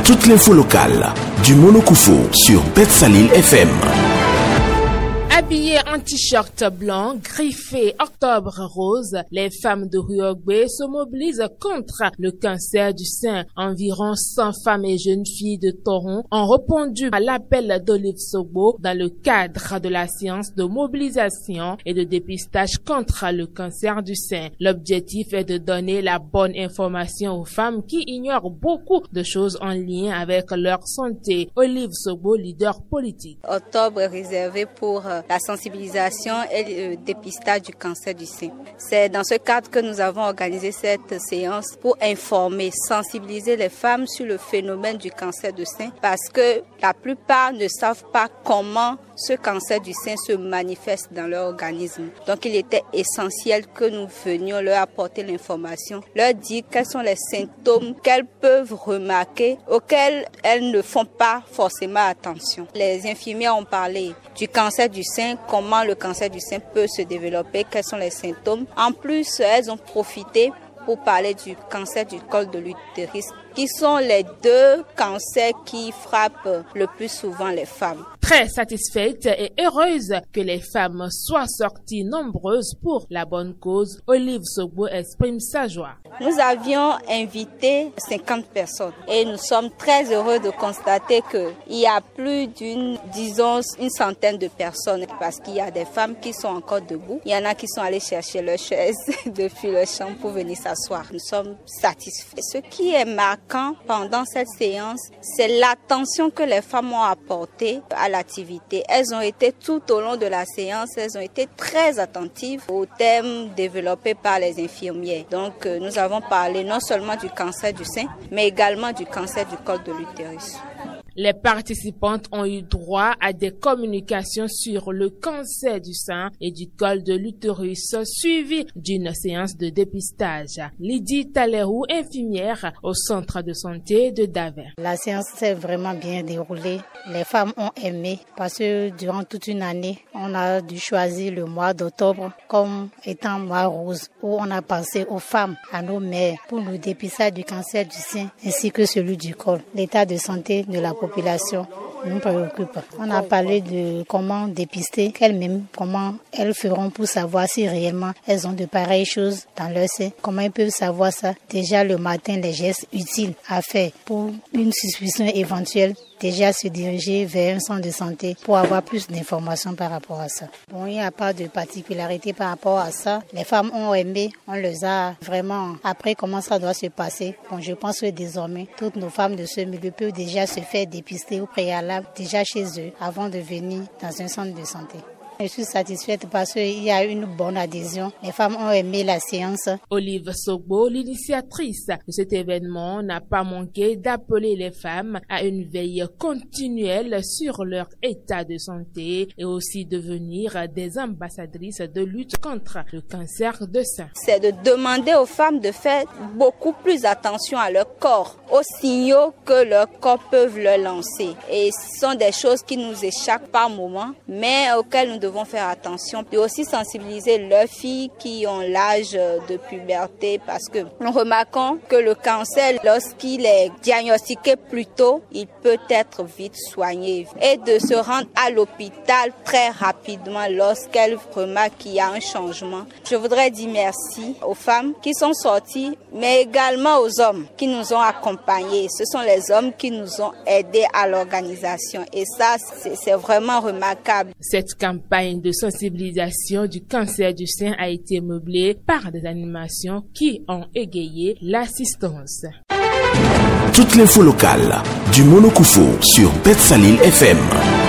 Toute l'info locale du Monokoufo sur Bet Salil FM. Habillées en t-shirt blanc, griffé Octobre Rose, les femmes de Riogbe se mobilisent contre le cancer du sein. Environ 100 femmes et jeunes filles de Toron ont répondu à l'appel d'Olive Sogbo dans le cadre de la séance de mobilisation et de dépistage contre le cancer du sein. L'objectif est de donner la bonne information aux femmes qui ignorent beaucoup de choses en lien avec leur santé. Olive Sogbo, leader politique. Octobre est réservé pour la sensibilisation et le dépistage du cancer du sein. C'est dans ce cadre que nous avons organisé cette séance pour informer, sensibiliser les femmes sur le phénomène du cancer du sein parce que la plupart ne savent pas comment ce cancer du sein se manifeste dans leur organisme. Donc il était essentiel que nous venions leur apporter l'information, leur dire quels sont les symptômes qu'elles peuvent remarquer auxquels elles ne font pas forcément attention. Les infirmières ont parlé du cancer du sein, comment le cancer du sein peut se développer, quels sont les symptômes. En plus, elles ont profité pour parler du cancer du col de l'utérus, qui sont les deux cancers qui frappent le plus souvent les femmes. Très satisfaite et heureuse que les femmes soient sorties nombreuses pour la bonne cause, Olive Sogbo exprime sa joie. Nous avions invité 50 personnes et nous sommes très heureux de constater qu'il y a plus une centaine de personnes parce qu'il y a des femmes qui sont encore debout. Il y en a qui sont allées chercher leurs chaises depuis leur chambre pour venir s'asseoir. Nous sommes satisfaits. Ce qui est marquant pendant cette séance, c'est l'attention que les femmes ont apportée à l'activité. Elles ont été tout au long de la séance, elles ont été très attentives aux thèmes développés par les infirmières. Donc nous avons parlé non seulement du cancer du sein, mais également du cancer du col de l'utérus. Les participantes ont eu droit à des communications sur le cancer du sein et du col de l'utérus suivies d'une séance de dépistage. Lydie Talerou, infirmière au centre de santé de Davin. La séance s'est vraiment bien déroulée. Les femmes ont aimé parce que durant toute une année, on a dû choisir le mois d'octobre comme étant mois rose où on a pensé aux femmes, à nos mères pour le dépistage du cancer du sein ainsi que celui du col. L'état de santé de la population nous préoccupe. On a parlé de comment dépister qu'elles-mêmes, comment elles feront pour savoir si réellement elles ont de pareilles choses dans leur sein. Comment elles peuvent savoir ça? Déjà le matin, les gestes utiles à faire pour une suspicion éventuelle. Déjà se diriger vers un centre de santé pour avoir plus d'informations par rapport à ça. Bon, il n'y a pas de particularité par rapport à ça. Les femmes ont aimé, on les a vraiment appris comment ça doit se passer. Bon, je pense que désormais, toutes nos femmes de ce milieu peuvent déjà se faire dépister au préalable, déjà chez eux, avant de venir dans un centre de santé. Je suis satisfaite parce qu'il y a une bonne adhésion. Les femmes ont aimé la séance. Olive Sogbo, l'initiatrice de cet événement, n'a pas manqué d'appeler les femmes à une veille continuelle sur leur état de santé et aussi devenir des ambassadrices de lutte contre le cancer de sein. C'est de demander aux femmes de faire beaucoup plus attention à leur corps, aux signaux que leur corps peuvent leur lancer. Et ce sont des choses qui nous échappent par moments, mais auxquelles nous devons faire attention et aussi sensibiliser leurs filles qui ont l'âge de puberté parce que nous remarquons que le cancer, lorsqu'il est diagnostiqué plus tôt, il peut être vite soigné et de se rendre à l'hôpital très rapidement lorsqu'elles remarquent qu'il y a un changement. Je voudrais dire merci aux femmes qui sont sorties, mais également aux hommes qui nous ont accompagnés. Ce sont les hommes qui nous ont aidés à l'organisation et ça, c'est vraiment remarquable. Cette campagne de sensibilisation du cancer du sein a été meublée par des animations qui ont égayé l'assistance. Toute l'info locale du Monokoufo sur Bet Salil FM.